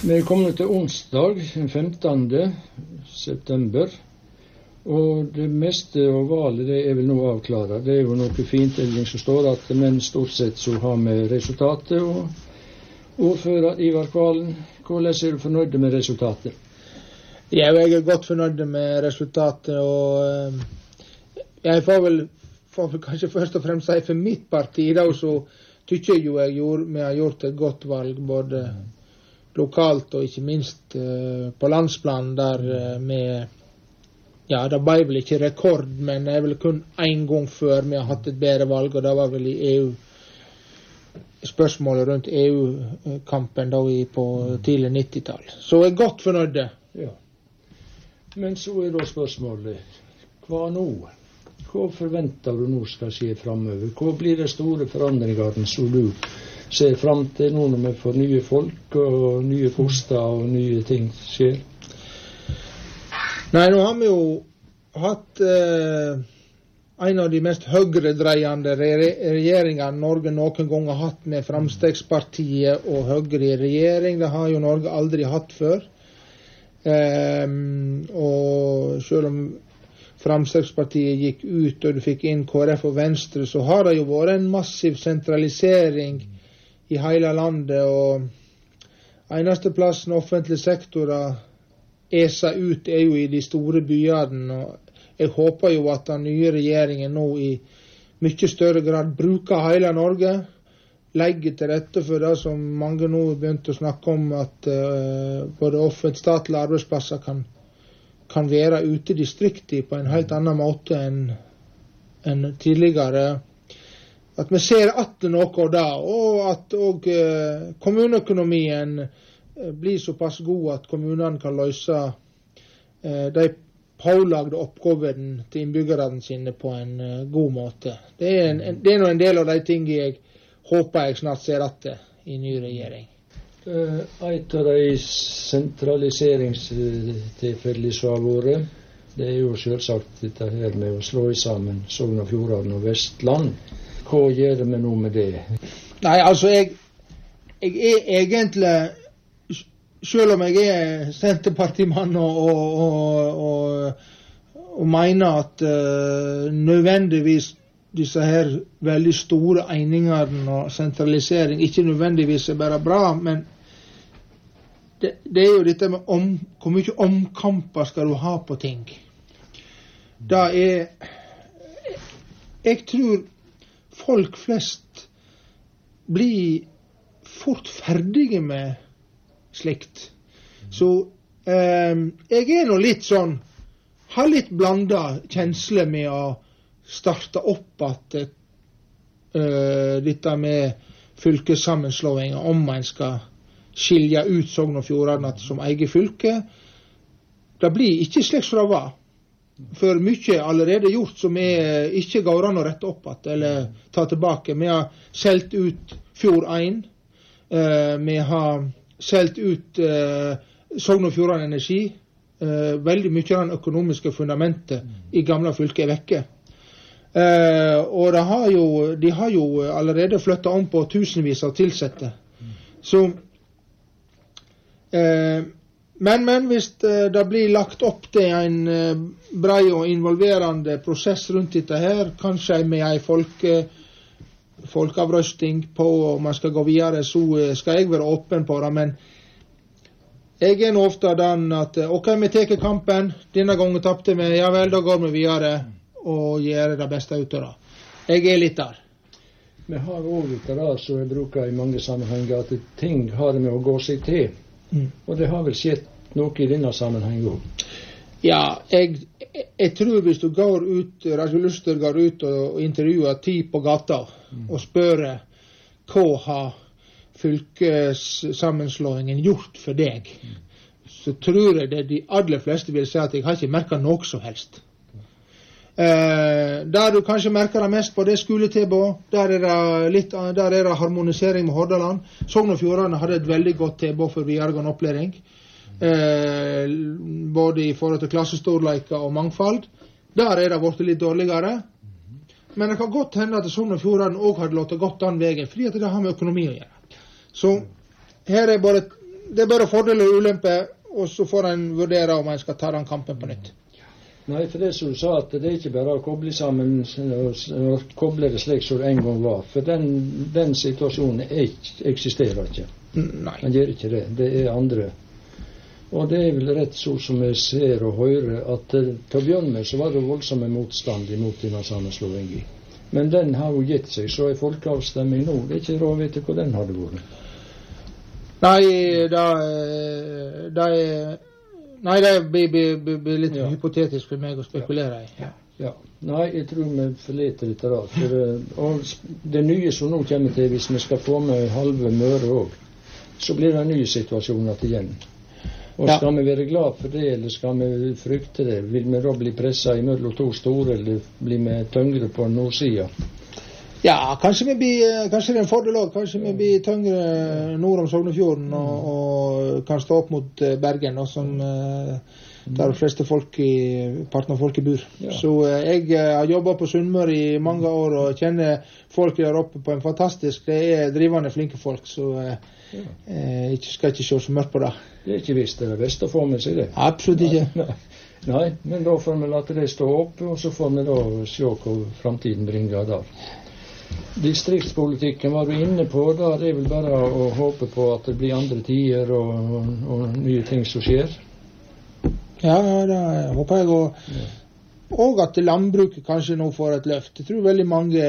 Vi kommer til onsdag, den 15. september, og det meste av valget det er vel nå avklaret. Det er jo noe fintelling som står at, men stort sett så har vi resultatet. Og ordfører Ivar Kvalen, hvordan er du fornøyd med resultatet? Ja, jeg er godt fornøyd med resultatet, og jeg får vel kanskje først og fremst si for mitt parti, da, så tykker jeg jo vi har gjort et godt valg, både lokalt og ikke minst på landsplan, der det ble vel ikke rekord, men det er vel kun en gang før vi har hatt et bedre valg, og det var vel i EU, spørsmålet rundt EU-kampen da på tidlig 90-tall. Så jeg er godt fornøyd. Ja. Men så er da spørsmålet, hva nå? Hva forventer du nå skal skje fremover? Hva blir det store forandringene som du ser frem til nå når vi får nye folk og nye poster og nye ting skjer? Nei, nå har vi jo hatt en av de mest høyredreiende regjeringene Norge noen gang har hatt, med Fremskrittspartiet og Høyre i regjering. Det har jo Norge aldri hatt før. Og selv om Fremskrittspartiet gikk ut og du fikk inn KrF og Venstre, så har det jo vært en massiv sentralisering i hele landet, og eneste plassen offentlig sektor eser ut er jo i de store byene, og jeg håper jo at den nye regjeringen nå i mye større grad bruker hele Norge, legger til rette for det som mange nå har begynt å snakke om, at både offentlig statlige arbeidsplasser kan være ute i distriktet på en helt annen måte enn tidligere. At vi ser at noe av det, og at kommuneøkonomien blir såpass god at kommunene kan løse de pålagde oppgavene til innbyggerne sine på en god måte. Det er nå en del av de tingene jeg håper jeg snart ser at i ny regjering. Et av de sentraliseringstilfellene som har vært, det er jo selvsagt dette her med å slå sammen Sogn og Fjordane og Vestland. Hva gjør vi nå med det? Nei, altså jeg er egentlig, selv om jeg er senterpartimann og mener at nødvendigvis disse her veldig store einingene og sentralisering ikke nødvendigvis er bare bra, men det er jo dette med hvor mye omkamper skal du ha på ting. Jeg tror folk flest blir fort ferdige med slikt. Så jeg er nå litt sånn, har litt blandet kjensle med å starte opp at dette med fylkessammenslåing, om man skal skilje ut Sogn og Fjordane som eget fylke, det blir ikke slik som det var. For mye allerede gjort som ikke går an å rette opp at, eller ta tilbake. Vi har selt ut Fjord 1, vi har selt ut Sogn og Fjordane Energi, veldig mye av den økonomiske fundamentet i gamle fylke er vekke. Og de har jo allerede flyttet om på tusenvis av tilsette. Så men hvis det blir lagt opp til en brei og involverende prosess rundt dette her, kanskje med en folkeavrøsting på om man skal gå videre, så skal jeg være åpen på det, men jeg er nå ofte den at ok, vi teker kampen, denne gangen tappte vi, ja vel, da går vi videre og gjør det beste ut av det. Jeg er litt der. Vi har også litt av det som jeg bruker i mange sammenhenger, at ting har med å gå seg til. Og det har vel skjedd noe i denne sammenhengen også? Ja, jeg tror hvis du går ut, Radio Luster går ut og intervjuer 10 på gata og spør hva har fylkessammenslåingen gjort for deg, så tror jeg det de aller fleste vil si at jeg har ikke merket noe som helst. Der du kanskje merker det mest på det skoletilbud, der er det harmonisering med Hordaland. Sogn og Fjordane hadde et veldig godt tilbud for videregående opplæring, både i forhold til klassestorleika og mangfold. Der er det blitt litt dårligere, men det kan godt hende at Sogn og Fjordane også hadde låtet godt den veien, fordi at det har med økonomi å gjøre. Så her er bare det bare fordeler og ulemper, og så får en vurdere om en skal ta den kampen på nytt. Nei, for det som du sa, at det ikke bare å koble sammen og koble det slik som det en gang var. For den situasjonen eksisterer ikke. Nei. Den gjør ikke det. Det andre. Og det vel rett så som jeg ser og hører, at til å begynne med så var det voldsomme motstand imot denne sammenslåingen. Men den har jo gitt seg, så folkeavstemning nå. Det ikke råd å vite hvor den hadde vært. Nei, det blir litt hypotetisk for meg å spekulere i. Ja. Nei, jeg tror vi forleter litt rart. Og det nye som nå kommer til, hvis vi skal få med halve Møre også, så blir det en ny situasjon igjen. Og skal vi være glad for det, eller skal vi frykte det? Vil vi da bli presset imellom to store, eller blir vi tyngre på nordsida? Ja, kanskje det er en fordel også. Kanskje vi blir tyngre nord om Sognefjorden og kan stå opp mot Bergen, som der de fleste parten av folket bor. Ja. Så jeg har jobbet på Sunnmøre i mange år og kjenner folk der oppe på en fantastisk, det er drivende flinke folk, så jeg skal ikke se så mørkt på det. Det er ikke visst, det er best å få med seg det. Absolutt ikke. Nei, men da får vi la det stå opp, og så får vi da se hva fremtiden bringer der. Distriktspolitikken var du inne på, da det vel bare å håpe på at det blir andre tider og nye ting som skjer. Ja, det håper jeg, og at landbruket kanskje nå får et løft. Jeg tror veldig mange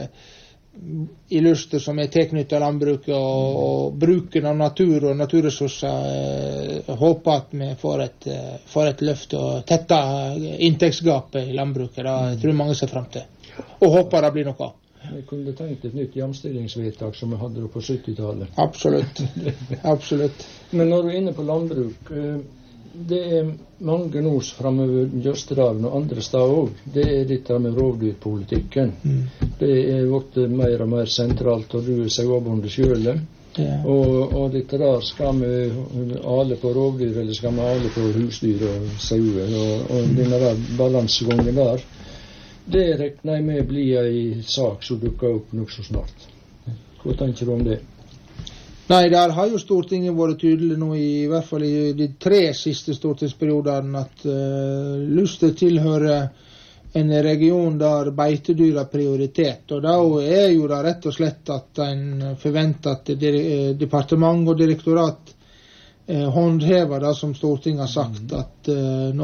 i Luster som er tilknyttet landbruket og bruken av natur og naturressurser, håper at vi får et løft og tette inntektsgapet i landbruket. Da jeg tror mange ser frem til. Og håper det blir noe av. Vi kunne tenkt et nytt jamstillingsvedtak som vi hadde på 70-tallet. Absolutt. Men når du er inne på landbruk, det er mange nå fremover Jøsterdalen og andre steder også. Det er dette med rovdyrpolitikken. Det er blitt mer og mer sentralt, og du er sauebonde selv. Ja. Og dette der, skal vi ale på rovdyr, eller skal vi ale på husdyr og sauer, og denne der balansegangen der, det regner jeg med blir en sak som dukker opp nok så snart. Hva tenker du om det? Nei, der har jo Stortinget vært tydelig nå, i hvert fall i de 3 siste stortingsperiodene, at Luster tilhører en region der beitedyr har prioritet. Og da er jo det rett og slett at en forventer at departement og direktorat håndhever det som Stortinget har sagt, at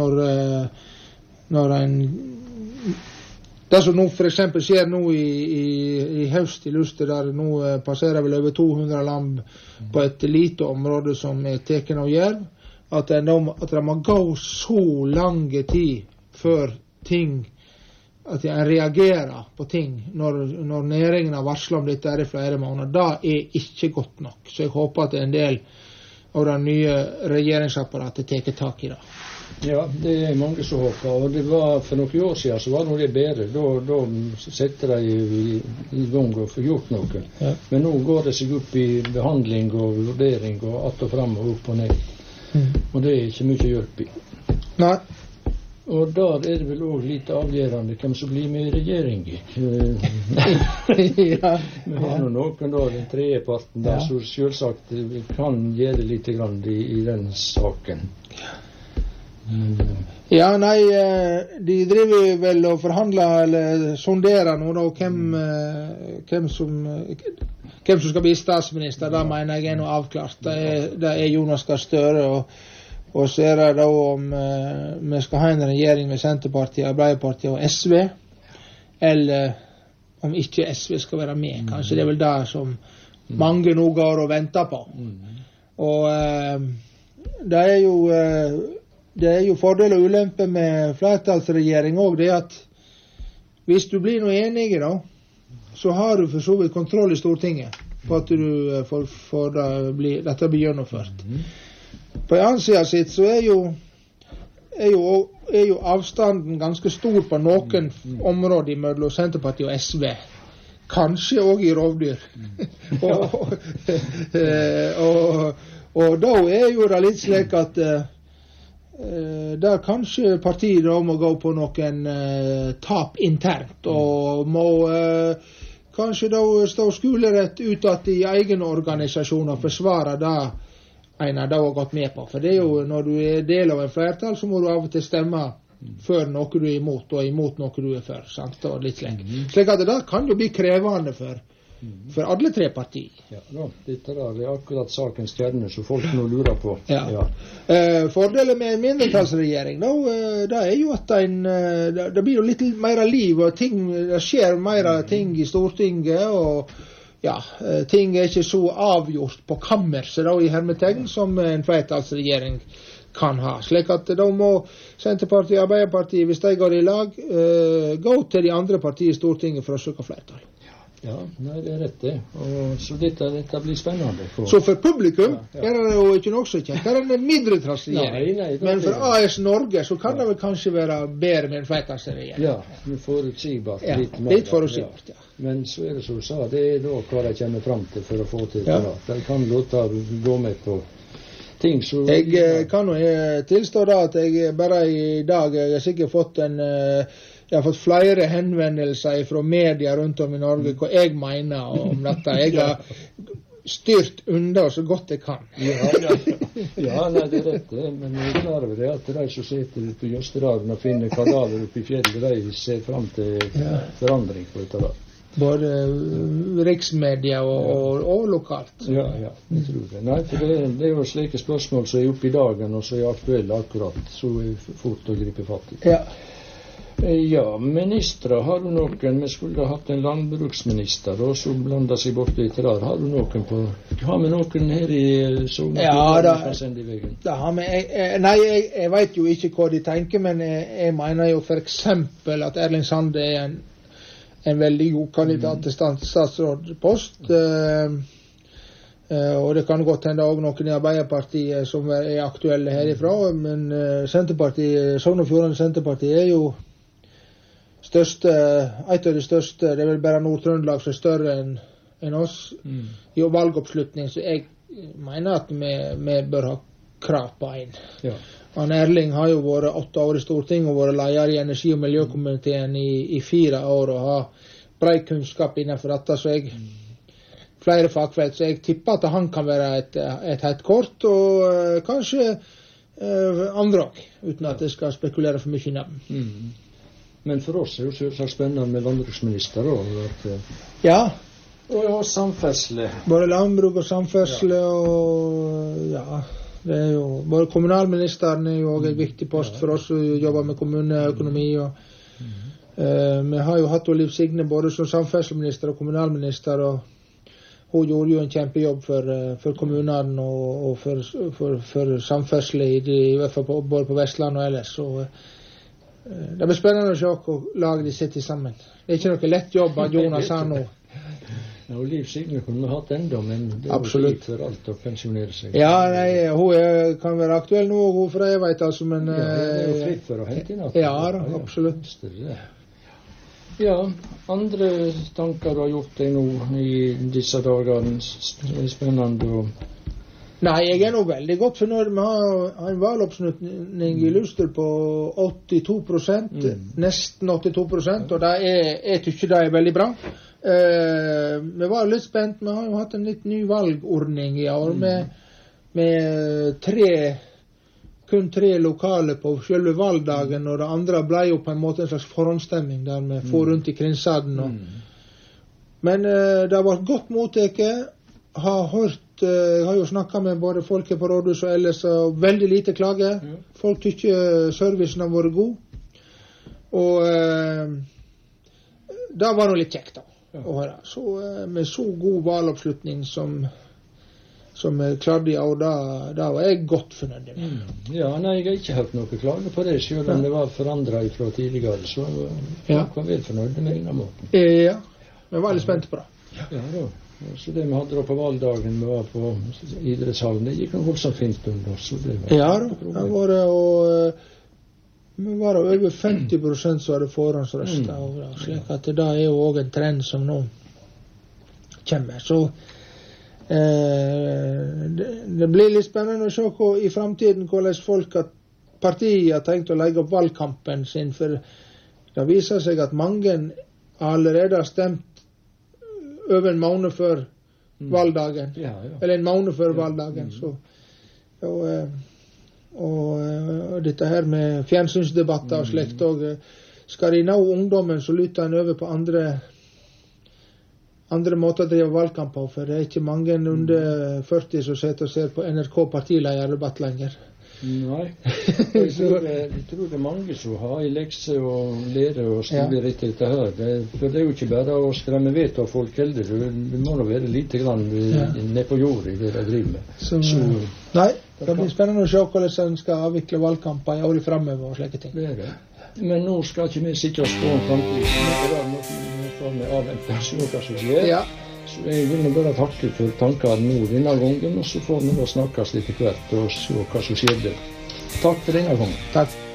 når en det som nå for eksempel skjer nå i høst i Luster, der nå passerer vel over 200 lam på et lite område som er teken av jerv, at det må gå så lange tid før at en reagerer på ting når næringen har varslet om dette i flere måneder. Det er ikke godt nok. Så jeg håper at en del av det nye regjeringsapparatet tar tak i det. Ja, det er mange som håper, og det var for noen år siden så var det bedre. Da setter de i gang og får gjort noe. Ja. Men nå går det seg opp i behandling og vurdering og att og frem og opp og ned. Og det er ikke mye hjelp i. Nei. Og der er det vel også litt avgjørende hvem som blir med i regjeringen. Ja. Vi har noen da, den tredje parten der, så selvsagt kan gjøre litt grann i den saken. Ja, nei, de driver vel og forhandler eller sonderer nå da, hvem som skal bli statsminister. Da mener jeg er noe avklart. Det er Jonas Gahr Støre, og så er det da om vi skal ha en regjering med Senterpartiet, Arbeiderpartiet og SV, eller om ikke SV skal være med. Kanskje det er vel det som mange nå går og venter på. Og det er jo fordel og ulempe med flertallsregjering også, det at hvis du blir noe enige da, så har du for så vidt kontroll i Stortinget på at du får dette blir gjennomført. På en annen side sitt så er jo avstanden ganske stor på noen områder mellom Senterpartiet og SV. Kanskje også i rovdyr. og da er jo det litt slik at der kanskje partiet da må gå på noen tap internt, og må kanskje da stå skolerett utad i egen organisasjon og forsvare det en har da gått med på. For det jo, når du del av en flertall, så må du av og til stemme for noe du imot, og imot noe du for, sant, og litt slik. Slik at det kan jo bli krevende for alle tre partier. Ja, da, dette er akkurat sakens kjerne, så folk nå lurer på. Ja. Fordelen med en mindretallsregjering, da jo at det blir jo litt mer liv, og det skjer mer ting i Stortinget, og ting ikke så avgjort på kammerset da, i hermetegn, som en flertallsregjering kan ha. Slik at da må Senterpartiet og Arbeiderpartiet, hvis de går i lag, gå til de andre partiene i Stortinget for å søke flertall. Ja, nei, det rett det. Og så dette blir spennende. Så for publikum det jo ikke noe så kjent. Her det en mindretallsregjering. Nei, men for AS Norge så kan det vel kanskje være bedre med en flertallsregjering. Ja, vi forutsigbart litt mer. Litt forutsigbart, ja. Men så det som du sa, det da hva de kommer frem til for å få til det. De kan låte gå med på ting så... Jeg kan jo tilstå da at jeg bare i dag jeg har sikkert fått jeg har fått flere henvendelser fra media rundt om i Norge hva jeg mener om dette. Jeg har styrt unna så godt jeg kan. Ja, nei, det rett det. Men jeg klarer det at de som sitter på Jøsterdalen og finner kadaver oppe i fjellet, de ser frem til forandring på dette da. Både riksmedia og lokalt. Ja, jeg tror det. Nei, for det jo slike spørsmål som oppe i dagen, og som aktuelle akkurat, så fort å gripe fatt i. Ja, ministre, har du noen? Vi skulle ha hatt en landbruksminister, og så blander seg bort litt der. Har du noen på... Har vi noen her i Sogn? Ja, da har vi... Nei, jeg vet jo ikke hva de tenker, men jeg mener jo for eksempel at Erling Sande en veldig god kandidat til statsrådpost. Og det kan godt hende også noen i Arbeiderpartiet som aktuelle herifra, men Senterpartiet, Sogn og Fjordane Senterpartiet jo største, et av de største, det vel bare Nord-Trøndelag som større enn oss i valgoppslutning, så jeg mener at vi bør ha krav på en. Han Erling har jo vært 8 år i Stortinget og vært leder i energi- og miljøkomiteen i 4 år og har bred kunnskap innenfor dette, så flere fagfelt, så jeg tipper at han kan være et helt kort, og kanskje andre også, uten at jeg skal spekulere for mye navn. Men for oss det jo så spennende med landbruksminister også. Og samferdsle. Både landbruk og samferdsle, og det jo, både kommunalministeren jo også et viktig post for oss som jobber med kommuneøkonomi. Vi har jo hatt Liv Signe både som samferdselsminister og kommunalminister, og hun gjorde jo en kjempejobb for kommunene og for samferdsle i hvert fall både på Vestland og ellers. Det blir spennende å se hvor laget de sitter sammen. Det ikke noe lett jobb av Jonas her nå. Ja, Liv Signe kunne vi hatt enda, men det jo tid for alt å pensjonere seg. Ja, nei, hun kan være aktuell nå, for jeg vet altså, men... det jo fritt for å hente inn alt. Ja, absolutt. Ja, andre tanker du har gjort deg nå i disse dagene, spennende og... Nei, jeg nå veldig godt fornøyd. Vi har en valgoppslutning i Luster på 82%, nesten 82%, og jeg tykker det veldig bra. Vi var litt spent, vi har jo hatt en litt ny valgordning i år, med kun 3 lokale på selve valgdagen, og det andre ble jo på en måte en slags forhåndsstemming, der vi får rundt i Krinshaden. Men det har vært godt mottaket. Jeg har jo snakket med både folket på rådhus og ellers, og veldig lite klage. Folk tykker servicen har vært god. Og det var noe litt kjekt da, å høre. Så med så god valgoppslutning som jeg klarte i år, da var jeg godt fornøyd med. Ja, nei, jeg har ikke hørt noe klage på det, selv om det var forandret fra tidligere, så jeg var vel fornøyd med denne måten. Ja, vi var litt spent på det. Ja, da. Så det vi hadde da på valgdagen, vi var på idrettshallen, det gikk noe voldsomt fint under oss. Ja, det var det, og vi var over 50% som hadde forhåndsrøstet, slik at det jo også en trend som nå kommer. Så det blir litt spennende å se i fremtiden hvordan folk partiet har tenkt å legge opp valgkampen sin, for det viser seg at mange allerede har stemt over en måned før valgdagen, eller en måned før valgdagen, så Og dette her med fjernsynsdebatter og slikt, og skal de nå ungdommen, så lytter en over på andre måter å drive valgkamp på, for det er ikke mange under 40 som sitter og ser på NRK partilederdebatt lenger. Nei, jeg tror det er mange som har i lekse og lære og skrive rett etter her. For det er jo ikke bare å skremme vet av folk heller. Du må da være lite grann ned på jord i det de driver med. Nei, det blir spennende å se hvordan en skal avvikle valgkamper i året fremover og slike ting. Det er det. Men nå skal ikke vi sitte og spå om fremtiden. Nå får vi avvente hva som skjer. Ja. Så jeg vil bare takke for tankene nå denne gangen, og så får vi da snakkes litt hvert og se hva som skjedde. Takk for denne gangen. Takk.